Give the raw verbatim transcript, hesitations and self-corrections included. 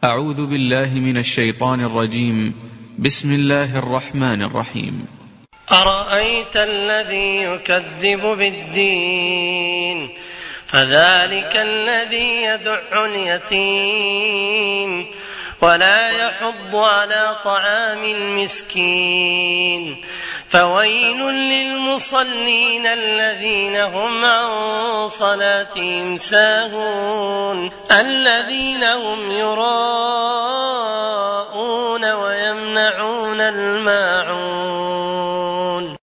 أعوذ بالله من الشيطان الرجيم. بسم الله الرحمن الرحيم. أرأيت الذي يكذب بالدين فذلك الذي يدع اليتيم ولا يحض على طعام المسكين فويل للمصلين الذين هم عن صلاتهم ساهون الذين هم يراءون ويمنعون الماعون